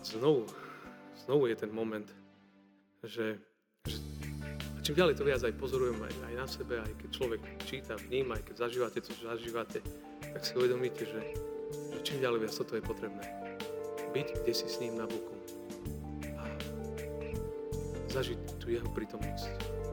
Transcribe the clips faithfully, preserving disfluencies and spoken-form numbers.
znovu, znovu je ten moment, že, že čím ďalej to viac aj pozorujem aj, aj na sebe, aj keď človek číta, vníma, aj keď zažívate to, čo zažívate, tak si uvedomíte, že, že čím ďalej viac toto je potrebné. Byť kde si s ním na boku a zažiť tú jeho prítomnosť.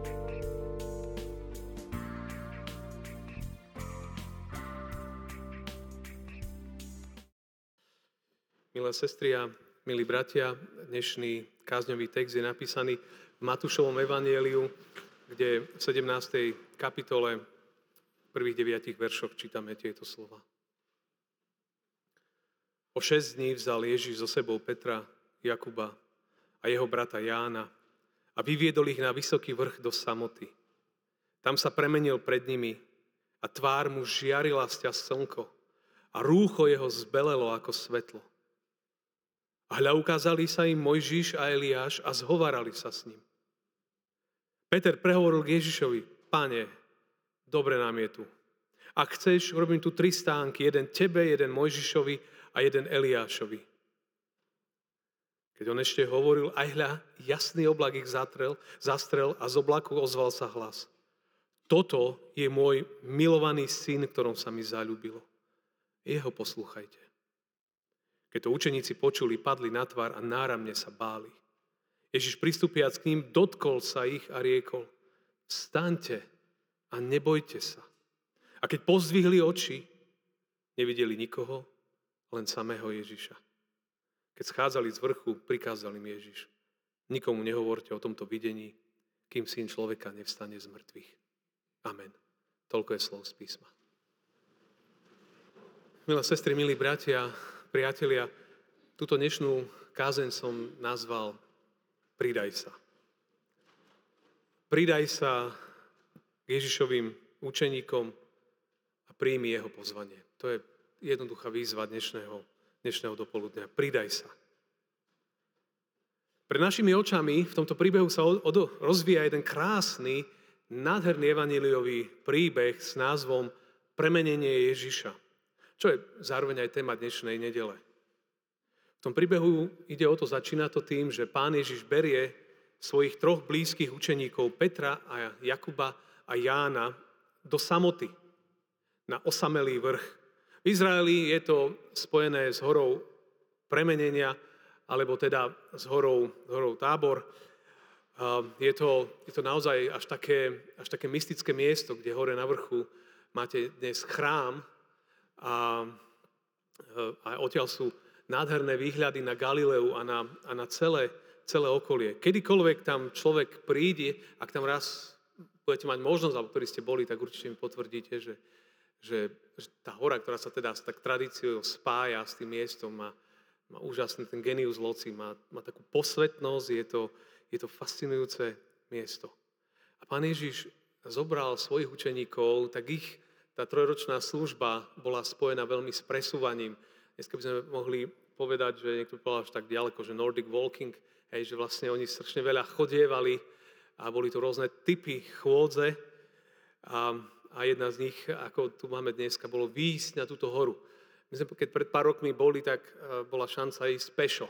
Milé sestry a milí bratia, dnešný kázňový text je napísaný v Matúšovom evanjeliu, kde v sedemnástej kapitole v prvých deviatich veršoch čítame tieto slova. O šesť dní vzal Ježiš so sebou Petra, Jakuba a jeho brata Jána a vyviedol ich na vysoký vrch do samoty. Tam sa premenil pred nimi a tvár mu žiarila sťa slnko a rúcho jeho zbelelo ako svetlo. A hľa, ukázali sa im Mojžiš a Eliáš a zhovarali sa s ním. Peter prehovoril k Ježišovi: Pane, dobre nám je tu. Ak chceš, urobím tu tri stánky, jeden tebe, jeden Mojžišovi a jeden Eliášovi. Keď on ešte hovoril, aj hľa, jasný oblak ich zatrel, zastrel a z oblaku ozval sa hlas: Toto je môj milovaný syn, ktorom sa mi zaľúbilo. Jeho poslúchajte. Keď to učeníci počuli, padli na tvár a náramne sa báli. Ježiš pristupiac k ním, dotkol sa ich a riekol: Vstaňte a nebojte sa. A keď pozdvihli oči, nevideli nikoho, len samého Ježiša. Keď schádzali z vrchu, prikázal im Ježiš: Nikomu nehovorte o tomto videní, kým Syn človeka nevstane z mŕtvych. Amen. Toľko je slov z písma. Milé sestry, milí bratia, priatelia, túto dnešnú kázeň som nazval Pridaj sa. Pridaj sa k Ježišovým učeníkom a príjmi jeho pozvanie. To je jednoduchá výzva dnešného, dnešného dopoludňa. Pridaj sa. Pred našimi očami v tomto príbehu sa od, od, rozvíja jeden krásny, nádherný evanjeliový príbeh s názvom Premenenie Ježiša, čo je zároveň aj téma dnešnej nedele. V tom príbehu ide o to, začína to tým, že Pán Ježiš berie svojich troch blízkych učeníkov Petra a Jakuba a Jána do samoty, na osamelý vrch. V Izraeli je to spojené s horou Premenenia, alebo teda s horou, horou Tábor. Je to, je to naozaj až také, až také mystické miesto, kde hore na vrchu máte dnes chrám, A, a odtiaľ sú nádherné výhľady na Galileu a na, a na celé, celé okolie. Kedykoľvek tam človek príde, ak tam raz budete mať možnosť, alebo ktorí ste boli, tak určite mi potvrdíte, že, že, že tá hora, ktorá sa teda s tak tradíciou spája s tým miestom, má, má úžasný ten genius loci, má, má takú posvetnosť, je to, je to fascinujúce miesto. A Pán Ježiš zobral svojich učeníkov, tak ich tá trojročná služba bola spojená veľmi s presúvaním. Dneska by sme mohli povedať, že niekto povedal až tak ďaleko, že Nordic walking, hej, že vlastne oni strašne veľa chodievali a boli tu rôzne typy chôdze. A, a jedna z nich, ako tu máme dneska, bolo výjsť na túto horu. My sme, keď pred pár rokmi boli, tak bola šanca ísť pešo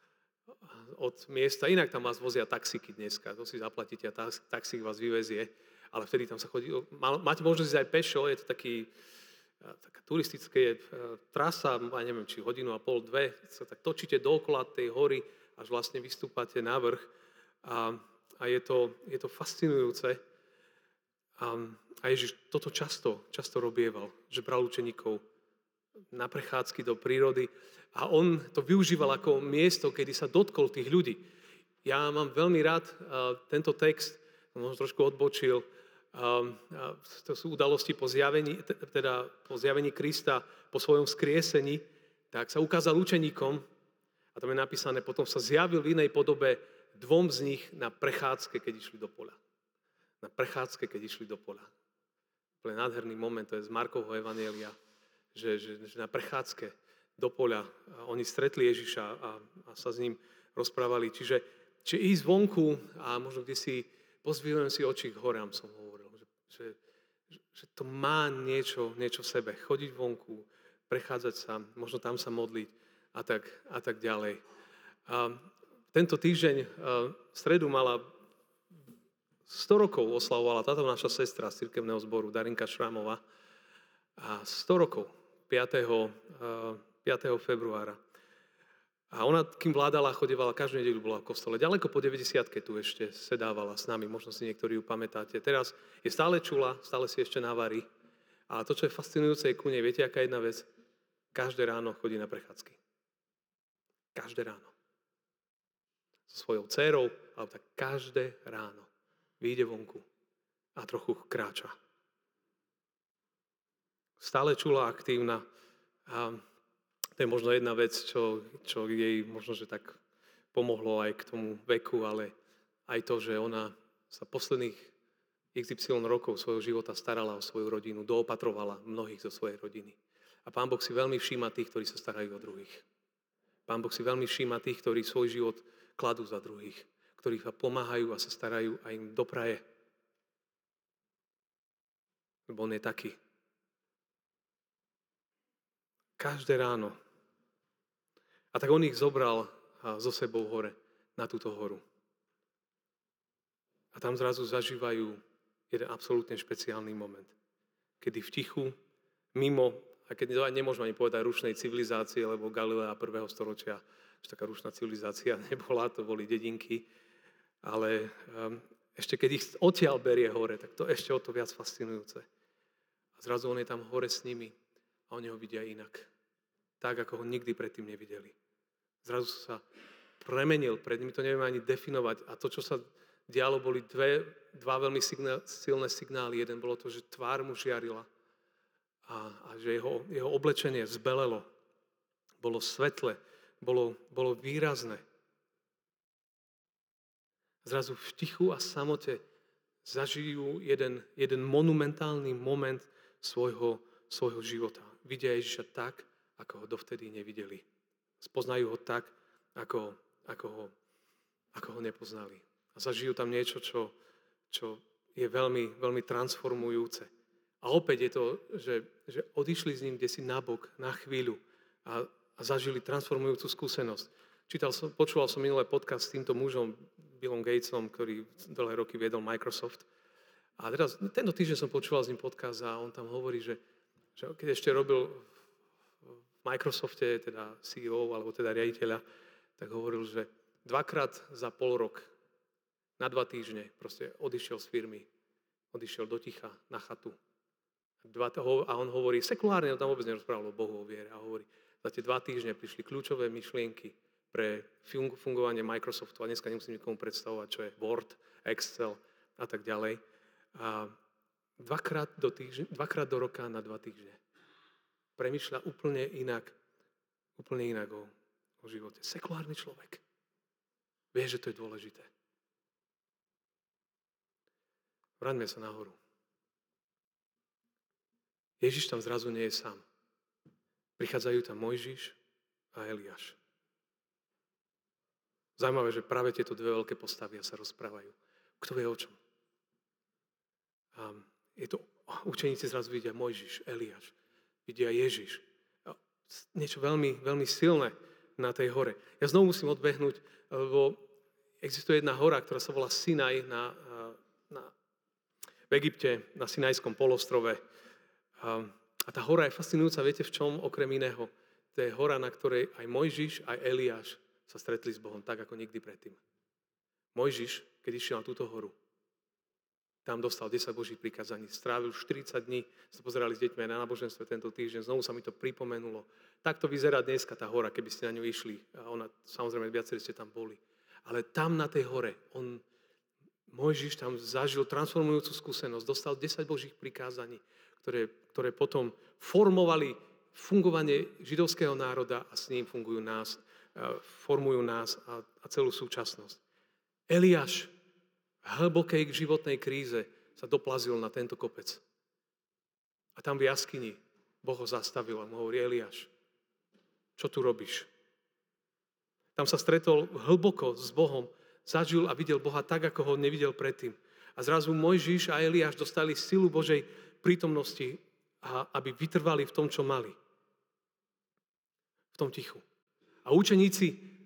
od miesta. Inak tam vás vozia taxíky dneska, to si zaplatíte a taxík vás vyvezie. Ale vtedy tam sa chodí, máte možnosť ísť aj pešo, je to taký, taká turistická trasa, ja neviem, či hodinu a pol, dve, sa tak točíte dookola tej hory, až vlastne vystúpate na vrch a, a je, to, je to fascinujúce. A, a Ježiš toto často, často robieval, že bral učeníkov na prechádzky do prírody a on to využíval ako miesto, kedy sa dotkol tých ľudí. Ja mám veľmi rád uh, tento text, možno trošku odbočil. Um, to sú udalosti po zjavení, teda po zjavení Krista, po svojom vzkriesení, tak sa ukázal učeníkom a tam je napísané, potom sa zjavil v inej podobe dvom z nich na prechádzke, keď išli do poľa. Na prechádzke, keď išli do poľa. Úplne nádherný moment, to je z Markovho evanjelia, že, že, že na prechádzke do poľa oni stretli Ježiša a, a sa s ním rozprávali. Čiže, čiže ísť vonku a možno kde si pozdvihujem si oči k horám, som hovoril, že, že, že to má niečo, niečo v sebe. Chodiť vonku, prechádzať sa, možno tam sa modliť a tak, a tak ďalej. A tento týždeň, v stredu mala sto rokov oslavovala táto naša sestra z cirkevného zboru, Darinka Šrámová. A sto rokov, piateho februára. A ona, kým vládala, chodevala, každú nedeľu bola v kostole. Ďaleko po deväťdesiatke tu ešte sedávala s nami, možno si niektorí ju pamätáte. Teraz je stále čula, stále si ešte navarí. A to, čo je fascinujúce ku nej, viete, aká jedna vec? Každé ráno chodí na prechádzky. Každé ráno. So svojou dcérou, ale tak každé ráno vyjde vonku a trochu kráča. Stále čula, aktívna. A to je možno jedna vec, čo, čo jej možno, že tak pomohlo aj k tomu veku, ale aj to, že ona sa posledných iks ypsilon rokov svojho života starala o svoju rodinu, doopatrovala mnohých zo svojej rodiny. A Pán Boh si veľmi všíma tých, ktorí sa starajú o druhých. Pán Boh si veľmi všíma tých, ktorí svoj život kladú za druhých, ktorí sa pomáhajú a sa starajú a im dopraje. Lebo on je taký. Každé ráno. A tak on ich zobral so sebou hore, na túto horu. A tam zrazu zažívajú jeden absolútne špeciálny moment. Kedy v tichu, mimo, a keď nemôžeme ani povedať rušnej civilizácie, lebo Galilea prvého storočia, že taká rušná civilizácia nebola, to boli dedinky, ale um, ešte keď ich odtiaľ berie hore, tak to ešte o to viac fascinujúce. A zrazu on je tam hore s nimi a oni ho vidia inak. Tak, ako ho nikdy predtým nevideli. Zrazu sa premenil pred nimi, to nevieme ani definovať. A to, čo sa dialo, boli dve, dva veľmi signál, silné signály. Jeden bolo to, že tvár mu žiarila a, a že jeho, jeho oblečenie zbelelo. Bolo svetle, bolo, bolo výrazné. Zrazu v tichu a samote zažijú jeden, jeden monumentálny moment svojho, svojho života. Vidia Ježiša tak, ako ho dovtedy nevideli. Spoznajú ho tak, ako, ako, ho, ako ho nepoznali. A zažijú tam niečo, čo, čo je veľmi, veľmi transformujúce. A opäť je to, že, že odišli s ním kdesi nabok, na chvíľu a, a zažili transformujúcu skúsenosť. Čítal som, počúval som minulé podcast s týmto mužom, Billom Gatesom, ktorý dlhé roky viedol Microsoft. A teraz, tento týždeň som počúval s ním podcast a on tam hovorí, že, že keď ešte robil v Microsofte, teda sí í ó, alebo teda riaditeľa, tak hovoril, že dvakrát za pol rok, na dva týždne, proste odišiel z firmy, odišiel do ticha, na chatu. Dva, a on hovorí, sekulárne, on tam vôbec nerozprával o Bohu, o viere, a hovorí, za tie dva týždne prišli kľúčové myšlienky pre fungovanie Microsoftu, a dneska nemusím nikomu predstavovať, čo je Word, Excel a tak ďalej. A dvakrát do, týždň, dvakrát do roka na dva týždne. Premýšľa úplne inak, úplne inak o, o živote. Sekulárny človek. Vie, že to je dôležité. Vráťme sa nahoru. Ježiš tam zrazu nie je sám. Prichádzajú tam Mojžiš a Eliáš. Zaujímavé, že práve tieto dve veľké postavy sa rozprávajú. Kto vie o čom? A je to, učeníci zrazu vidia Mojžiš, Eliáš, vidia Ježiš. A niečo veľmi, veľmi silné na tej hore. Ja znovu musím odbehnúť, lebo existuje jedna hora, ktorá sa volá Sinaj na, na, v Egypte, na Sinajskom polostrove. A, a tá hora je fascinujúca, viete v čom, okrem iného? To je hora, na ktorej aj Mojžiš, aj Eliáš sa stretli s Bohom tak, ako nikdy predtým. Mojžiš, keď išiel na túto horu, tam dostal desať Božích prikázaní, strávil štyridsať dní, sa pozerali s deťmi aj na náboženstve tento týždeň, znovu sa mi to pripomenulo. Takto vyzerá dneska tá hora, keby ste na ňu išli. A ona, samozrejme, viacerí ste tam boli. Ale tam na tej hore, on, Mojžiš tam zažil transformujúcu skúsenosť, dostal desať Božích prikázaní, ktoré, ktoré potom formovali fungovanie židovského národa a s ním fungujú nás, formujú nás a, a celú súčasnosť. Eliáš v hlbokej životnej kríze sa doplazil na tento kopec. A tam v jaskyni Boh ho zastavil a mu hovorí, Eliáš, čo tu robíš? Tam sa stretol hlboko s Bohom, zažil a videl Boha tak, ako ho nevidel predtým. A zrazu Mojžiš a Eliáš dostali silu Božej prítomnosti, a aby vytrvali v tom, čo mali. V tom tichu. A učeníci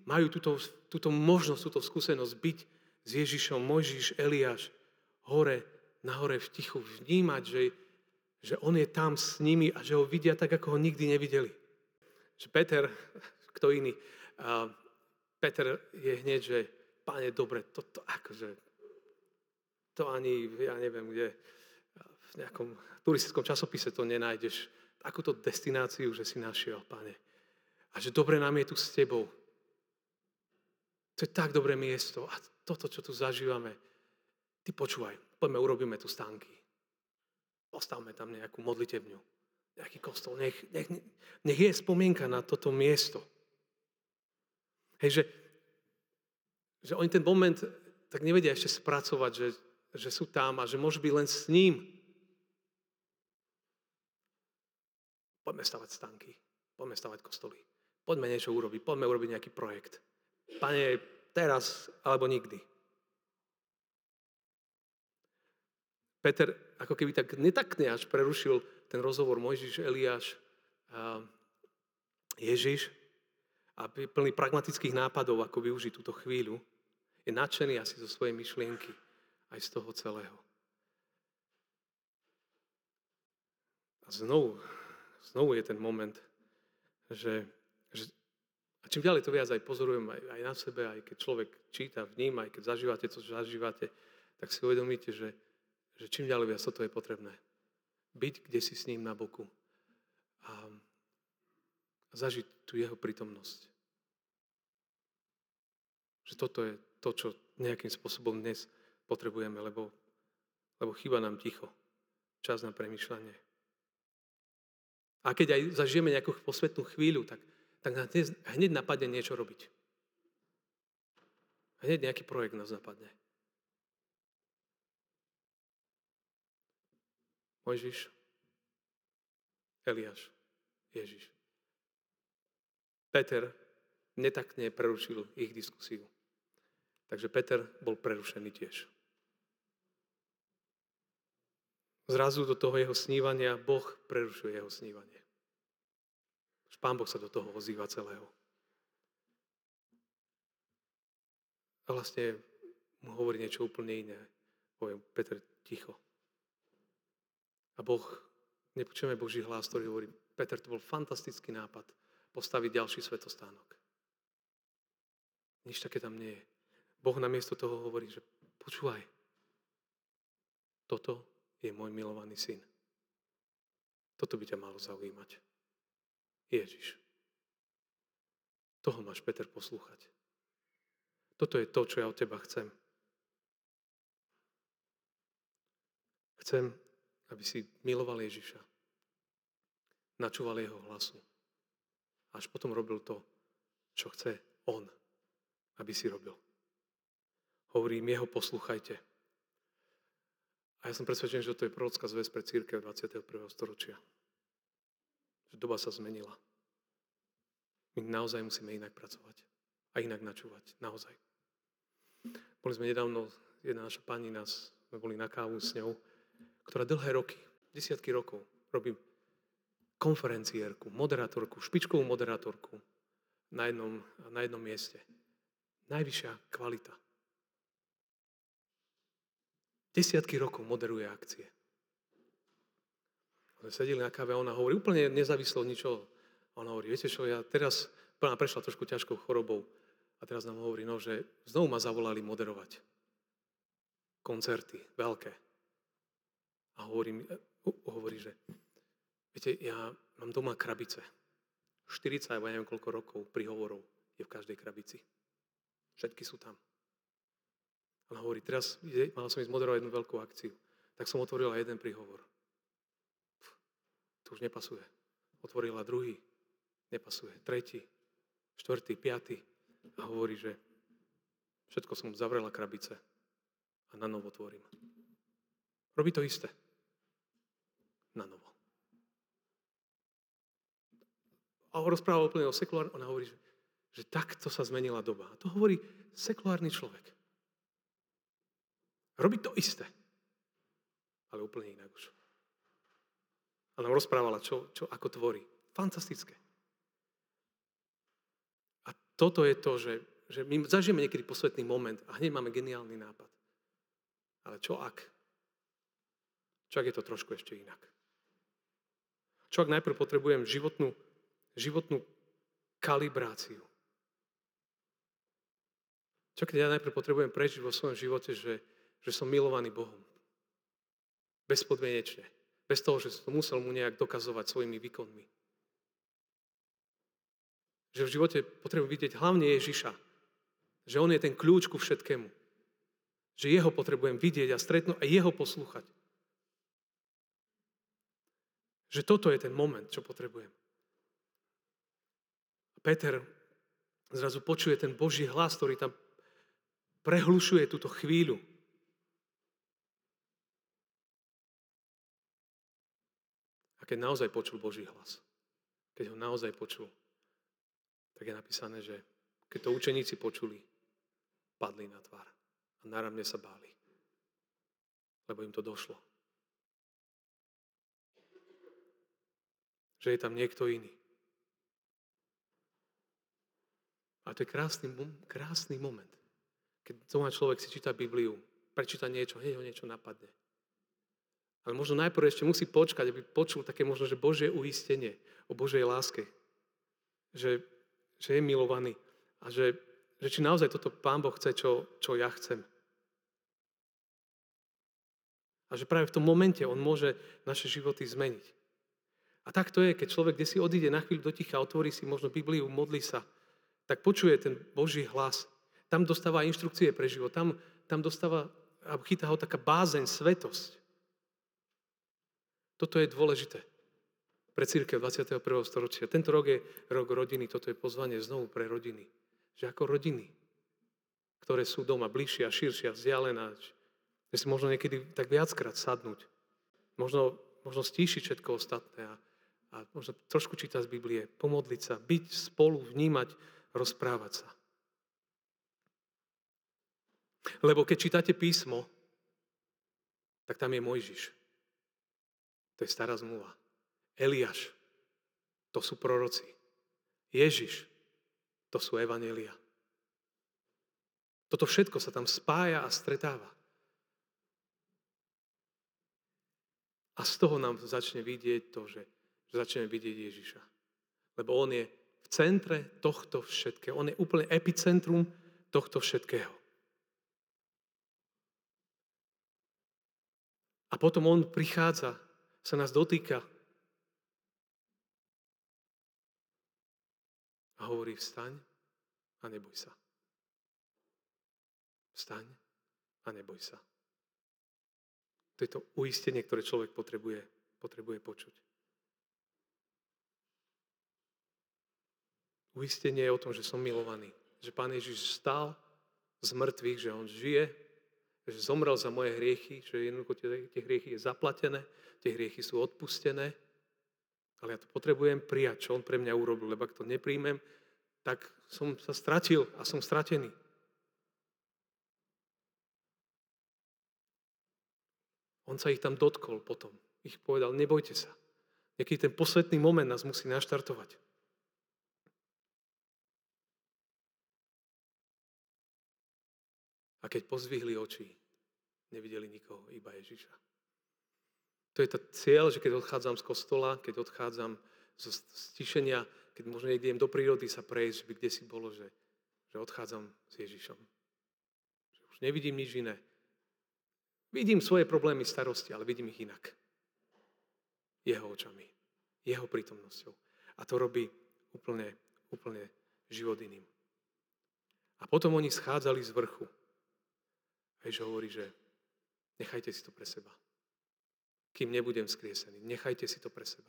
majú túto, túto možnosť, túto skúsenosť byť s Ježišom, Mojžiš, Eliáš, hore, nahore v tichu, vnímať, že, že on je tam s nimi a že ho vidia tak, ako ho nikdy nevideli. Že Peter, kto iný, a Peter je hneď, že Páne, dobre, toto akože, to ani, ja neviem, kde, v nejakom turistickom časopise to nenájdeš, takúto destináciu, že si našiel, Pane. A že dobre nám je tu s tebou. To je tak dobré miesto a toto, čo tu zažívame, ty počúvaj, poďme, urobíme tu stánky. Postavme tam nejakú modlitebňu, nejaký kostol. Nech, nech, nech je spomienka na toto miesto. Hej, že, že oni ten moment tak nevedia ešte spracovať, že, že sú tam a že môžu byť len s ním. Poďme stavať stánky, poďme stavať kostoly, poďme niečo urobiť, poďme urobiť nejaký projekt. Pane, teraz alebo nikdy. Peter ako keby tak netaktne až prerušil ten rozhovor Mojžiš, Eliáš a Ježiš a plný pragmatických nápadov, ako využiť túto chvíľu. Je nadšený asi zo svojej myšlienky aj z toho celého. A znovu, znovu je ten moment, že, že a čím ďalej to viac aj pozorujem aj, aj na sebe, aj keď človek číta, vníma, aj keď zažívate to, čo zažívate, tak si uvedomíte, že, že čím ďalej viac toto je potrebné. Byť kde si s ním na boku a, a zažiť tú jeho prítomnosť. Že toto je to, čo nejakým spôsobom dnes potrebujeme, lebo, lebo chýba nám ticho, čas na premýšľanie. A keď aj zažijeme nejakú posvetnú chvíľu, tak, tak hneď napadne niečo robiť. Hneď nejaký projekt nás napadne. Mojžiš, Eliáš, Ježiš. Peter netaktne prerušil ich diskusiu. Takže Peter bol prerušený tiež. Zrazu do toho jeho snívania Boh prerušuje jeho snívanie. Pán Boh sa do toho ozýva celého. A vlastne mu hovorí niečo úplne iné. Poviem, Peter, ticho. A Boh, nepočujeme Boží hlas, ktorý hovorí, Peter, to bol fantastický nápad postaviť ďalší svätostánok. Nič také tam nie je. Boh namiesto toho hovorí, že počúvaj, toto je môj milovaný syn. Toto by ťa malo zaujímať. Ježiš. Toho máš, Peter, poslúchať. Toto je to, čo ja od teba chcem. Chcem, aby si miloval Ježiša. Načúval jeho hlasu. Až potom robil to, čo chce on, aby si robil. Hovorím, jeho poslúchajte. A ja som presvedčený, že to je prorocká zvesť pre cirkev dvadsiateho prvého storočia. Že doba sa zmenila. My naozaj musíme inak pracovať. A inak načúvať. Naozaj. Boli sme nedávno, jedna naša pani nás, sme boli na kávu s ňou, ktorá dlhé roky, desiatky rokov, robí konferenciérku, moderátorku, špičkovú moderátorku na jednom, na jednom mieste. Najvyššia kvalita. Desiatky rokov moderuje akcie. Sedeli na káve a ona hovorí úplne nezávislo od ničoho. A ona hovorí, viete čo, ja teraz, ona prešla trošku ťažkou chorobou a teraz nám hovorí, no, že znovu ma zavolali moderovať. Koncerty, veľké. A hovorí, hovorí, že viete, ja mám doma krabice. štyridsať, alebo neviem koľko rokov príhovorov je v každej krabici. Všetky sú tam. A hovorí, teraz mala som ísť moderovať jednu veľkú akciu. Tak som otvorila jeden príhovor. Pff, to už nepasuje. Otvorila druhý. Nepasuje. Tretí, štvrtý, piatý. A hovorí, že všetko som zavrela krabice a na novo otvorím. Robí to isté. Na novo. A ho rozpráva úplne o sekulárnom. Ona hovorí, že, že takto sa zmenila doba. A to hovorí sekulárny človek. Robí to isté. Ale úplne inak už. A nám rozprávala, čo, čo ako tvorí. Fantastické. A toto je to, že, že my zažijeme niekedy posvetný moment a hneď máme geniálny nápad. Ale čo ak? Čo ak je to trošku ešte inak? Čo ak najprv potrebujem životnú, životnú kalibráciu? Čo keď ja najprv potrebujem prežiť vo svojom živote, že, že som milovaný Bohom? Bezpodmienečne. Bez toho, že som musel mu nejak dokazovať svojimi výkonmi. Že v živote potrebujem vidieť hlavne Ježiša. Že on je ten kľúč ku všetkému. Že jeho potrebujem vidieť a stretnúť a jeho poslúchať. Že toto je ten moment, čo potrebujem. A Peter zrazu počuje ten Boží hlas, ktorý tam prehlušuje túto chvíľu. A keď naozaj počul Boží hlas, keď ho naozaj počul, tak je napísané, že keď to učeníci počuli, padli na tvár a náramne sa báli, lebo im to došlo. Že je tam niekto iný. A to je krásny, krásny moment. Keď doma človek si číta Bibliu, prečíta niečo, hneď ho niečo napadne. Ale možno najprv ešte musí počkať, aby počul také možno, že Božie uistenie o Božej láske. Že, že je milovaný a že, že či naozaj toto Pán Boh chce, čo, čo ja chcem. A že práve v tom momente on môže naše životy zmeniť. A tak to je, keď človek kde si odíde na chvíľu do ticha, otvorí si možno Bibliu, modlí sa, tak počuje ten Boží hlas. Tam dostáva inštrukcie pre život, tam, tam dostáva a chytá ho taká bázeň, svetosť. Toto je dôležité pre cirkev dvadsiateho prvého storočia. Tento rok je rok rodiny, toto je pozvanie znovu pre rodiny. Že ako rodiny, ktoré sú doma bližšie a širšie a vzdialená, že si možno niekedy tak viackrát sadnúť. Možno, možno stíšiť všetko ostatné a, a možno trošku čítať z Biblie, pomodliť sa, byť spolu, vnímať, rozprávať sa. Lebo keď čítate písmo, tak tam je Mojžiš. To je stará zmluva. Eliáš, to sú proroci. Ježiš, to sú evanjelia. Toto všetko sa tam spája a stretáva. A z toho nám začne vidieť to, že, že začneme vidieť Ježiša. Lebo on je v centre tohto všetkého. On je úplne epicentrum tohto všetkého. A potom on prichádza, sa nás dotýka a hovorí, vstaň a neboj sa. Vstaň a neboj sa. To je to uistenie, ktoré človek potrebuje, potrebuje počuť. Uistenie je o tom, že som milovaný. Že Pán Ježiš stál z mŕtvych, že on žije, že zomrel za moje hriechy, že jednoducho tie, tie hriechy je zaplatené, tie hriechy sú odpustené, ale ja to potrebujem prijať, čo on pre mňa urobil, lebo ak to nepríjmem, tak som sa stratil a som stratený. On sa ich tam dotkol potom. Ich povedal, nebojte sa. Nieký ten posvetný moment nás musí naštartovať. A keď pozdvihli oči, nevideli nikoho, iba Ježiša. To je to cieľ, že keď odchádzam z kostola, keď odchádzam zo stišenia, keď možno idem do prírody sa prejsť, že by kde si bolo, že, že odchádzam s Ježišom. Že už nevidím nič iné. Vidím svoje problémy, starosti, ale vidím ich inak. Jeho očami, jeho prítomnosťou. A to robí úplne, úplne život iným. A potom oni schádzali z vrchu. A Ježiš hovorí, že nechajte si to pre seba. Kým nebudem vzkriesený, nechajte si to pre seba.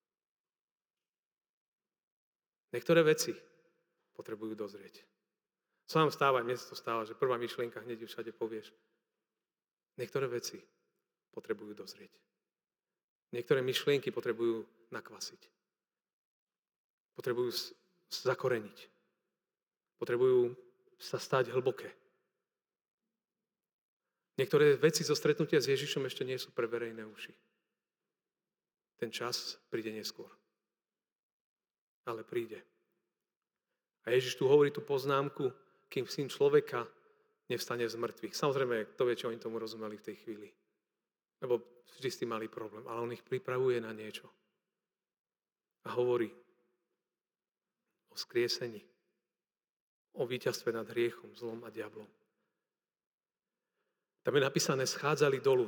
Niektoré veci potrebujú dozrieť. Sám stáva, mne sa to stáva, že prvá myšlienka hneď ju všade povieš. Niektoré veci potrebujú dozrieť. Niektoré myšlienky potrebujú nakvasiť. Potrebujú zakoreniť. Potrebujú sa stať hlboké. Niektoré veci zo stretnutia s Ježišom ešte nie sú pre verejné uši. Ten čas príde neskôr. Ale príde. A A Ježiš tu hovorí tú poznámku, kým syn človeka nevstane z mŕtvych. Samozrejme, kto vie, čo oni tomu rozumeli v tej chvíli. Lebo vždy s tým mali problém, ale on ich pripravuje na niečo. A hovorí o skriesení, o víťazstve nad hriechom, zlom a diablom. Tam je napísané, schádzali dolu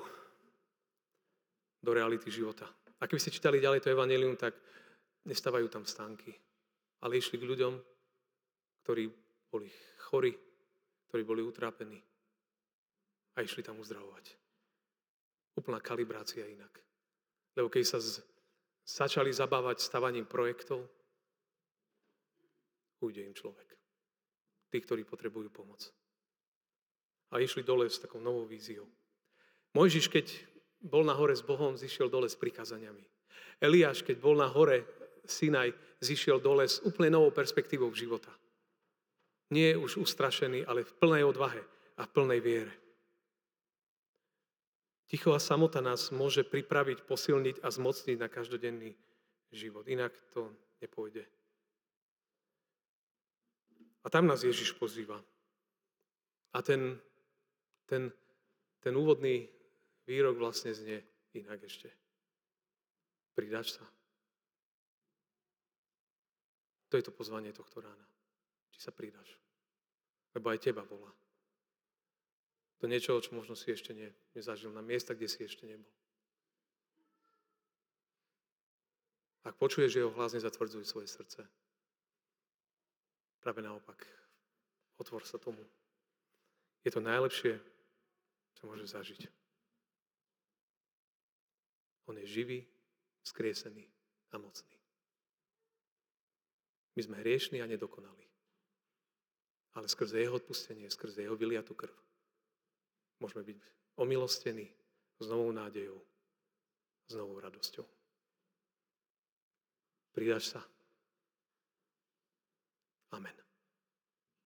do reality života. A keby ste čítali ďalej to evanjelium, tak nestávajú tam stánky, ale išli k ľuďom, ktorí boli chorí, ktorí boli utrápení a išli tam uzdravovať. Úplná kalibrácia inak. Lebo keď sa z, začali zabávať stavaním projektov, ujde im človek. Tí, ktorí potrebujú pomoc. A išli dole s takou novou víziou. Mojžiš, keď bol na hore s Bohom, zišiel dole s prikázaniami. Eliáš, keď bol na hore Sinaj, zišiel dole s úplne novou perspektívou života. Nie je už ustrašený, ale v plnej odvahe a v plnej viere. Ticho a samota nás môže pripraviť, posilniť a zmocniť na každodenný život. Inak to nepôjde. A tam nás Ježiš pozýva. A ten, ten, ten úvodný výrok vlastne znie inak ešte. Pridáš sa. To je to pozvanie tohto rána. Či sa pridáš. Lebo aj teba volá. Do niečoho, čo možno si ešte ne, nezažil. Na miesta, kde si ešte nebol. Ak počuješ jeho hlas, nezatvrdzuj svoje srdce. Práve naopak. Otvor sa tomu. Je to najlepšie, čo môžeš zažiť. On je živý, vzkriesený a mocný. My sme hriešní a nedokonali. Ale skrze jeho odpustenie, skrze jeho vyliatú krv môžeme byť omilostení s novou nádejou, s novou radosťou. Pridáš sa? Amen.